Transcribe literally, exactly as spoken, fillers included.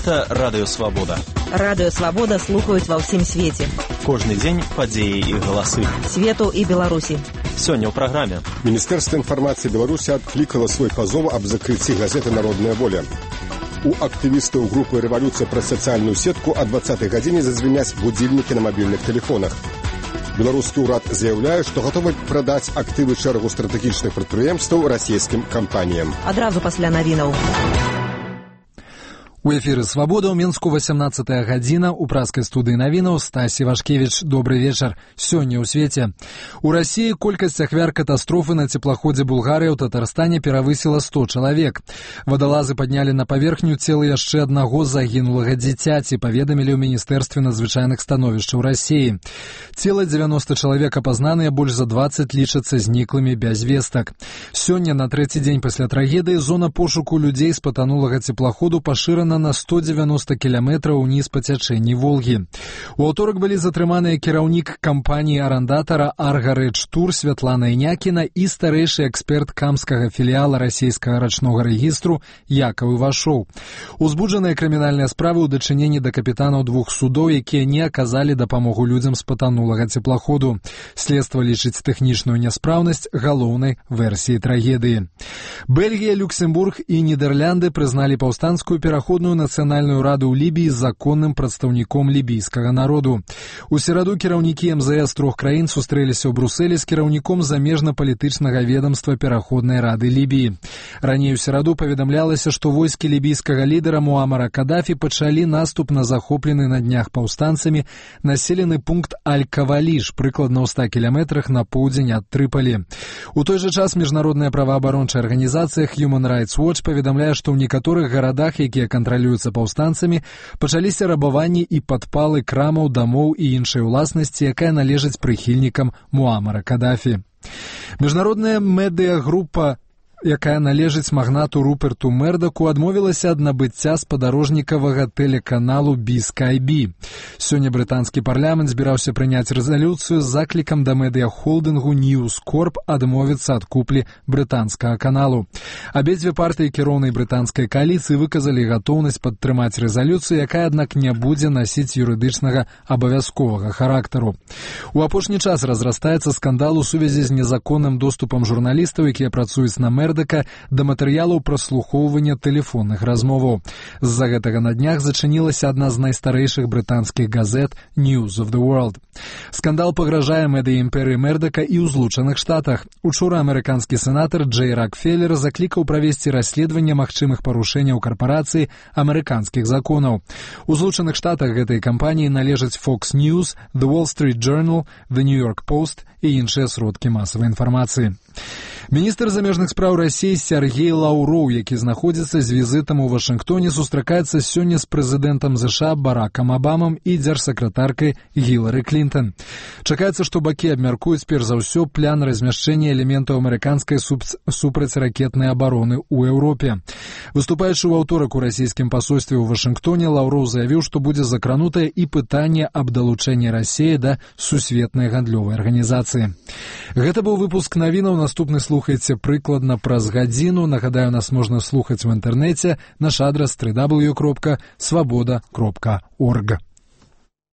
Гэта Радыё Свабода. Радыё Свабода слухаюць ва ўсім свеце. Кожны дзень падзеі і галасы. Свету і Беларусі. Сёння ў праграме. Міністэрства інфармацыі Беларусі адклікала свой пазов аб закрыцці газеты «Народная воля». У актывістаў групы «Рэвалюцыя» праз сацыяльную сетку о двадцатай гадзіне зазвіняць будзільнікі на мабільных тэлефонах. Беларускі ўрад заяўляе, што гатовы прадаць актывы шэрагу стратэгічных прадпрыемстваў расійскім кампаніям. Адразу пасля навінаў. У эфіры «Свабода» ў Мінску васямнаццатая гадзіна. У праскай студыі навінаў Стасі Вашкевіч. Добры вечар. Сёння ў свеце. У Расіі колькасць ахвяр катастрофы на цеплаходзе Булгарыя ў Татарстане перавысіла сто чалавек. Вадалазы паднялі на паверхню цела яшчэ аднаго загінулага дзіцяці, паведамілі ў Міністэрстве надзвычайных становішчаў Расіі. Цела дзевяноста чалавек апазнаныя, больш за дваццаць лічацца зніклымі без вестак. Сёння, на трэці дзень пасля трагедыі, зона пошуку людзей з патанулага цеплаходу пашырана на сто дзевяноста кіламетраў уніз па цячэнні Волгі. У аўторак былі затрыманыя кіраўнік кампаніі арандатара «Аргарэдж Тур» Святлана Інякіна і старэйшы эксперт камскага філіяла расійскага рачнога рэгістру Якаў Івашоў. Узбуджаныя крымінальныя справы ў дачыненні да капітанаў двух судоў, якія не аказалі дапамогу людзям з патанулага цеплаходу. Следства лічыць тэхнічную няспраўнасць галоўнай версіі трагедыі. Бельгія, Люксембург і Нідерлянды прызналі паўстанцкую пераходную нацыянальную раду ў Лібіі законным прадстаўніком лібійскага народу. У сераду кіраўнікі эм зэ эс трох краін сустрэліся ў Брусэлі з кіраўніком замежна-палітычнага ведамства пераходнай рады Лібіі. Раней у сераду паведамлялася, што войскі лібійскага лідара Муамара Кадафі пачалі наступ на захоплены на днях паўстанцамі населены пункт Аль-Каваліш, прыкладна ў ста кіламетрах на поўдзень ад Трыпалі. У той жа час міжнародная праваабарончая арганізацыя Human Rights Watch паведамляе, што ў некаторых гарадах, якія кантралююцца паўстанцамі, пачаліся рабаванні і падпалы крамаў, дамоў і іншай уласнасці, якая належыць прыхільнікам Муамара Кадафі. Міжнародная медыагрупа, якая належыць магнату Руперту Мердаку, адмовілася ад набыцця спадарожнікавага тэлеканалу би скай би. Сёння брытанскі парламент збіраўся прыняць рэзалюцыю з заклікам да медыахолдынгу News Corp адмовіцца ад куплі брытанскага каналу. Абедзве партыі кіроўнай брытанскай кааліцыі выказалі гатоўнасць падтрымаць рэзалюцыю, якая, аднак, не будзе насіць юрыдычнага абавязковага характару. У апошні час разрастаецца скандал у сувязі з незаконным доступам журналістаў, якія працуюць на Мердака, да матэрыялаў праслухоўвання тэлефонных размоваў. З-за гэтага на днях зачынілася адна з найстарэйшых брытанскіх газет News of the World. Скандал пагражае медыа-імперыі Мердака і ў Злучаных Штатах. Учора амерыканскі сенатар Джей Рокфеллер заклікаў правесці расследаванне магчымых парушэнняў карпорацыі амерыканскіх законаў. У Злучаных Штатах гэтай кампаніі належаць Fox News, The Wall Street Journal, The New York Post і іншыя сродкі масавай інфармацыі. Міністр замежных спраў Расіі Сергей Лаўроў, які знаходзіцца з візітам у Вашынгтоне, сустракаецца сёння з прэзідэнтам ЗША Баракам Абамам і дзяржсакратаркай Гілары Клінтон. Чакаецца, што бакі абмяркуюць перш за ўсё план размяшчэння элементаў амерыканскай супрацьракетнай абароны ў Еўропе. Выступаючы ў аўторак у расійскім пасольстве ў Вашынгтоне, Лаўроў заявіў, што будзе закранутае і пытанне аб далучэнні Расіі да сусветнай гандлёвай арганізацыі. Гэта быў выпуск навінаў. Наступны слухайце прыкладна праз гадзіну. Нагадаю, нас можна слухаць у інтэрнэце. Наш адрас дабл ю дабл ю дабл ю кропка свабода кропка орг.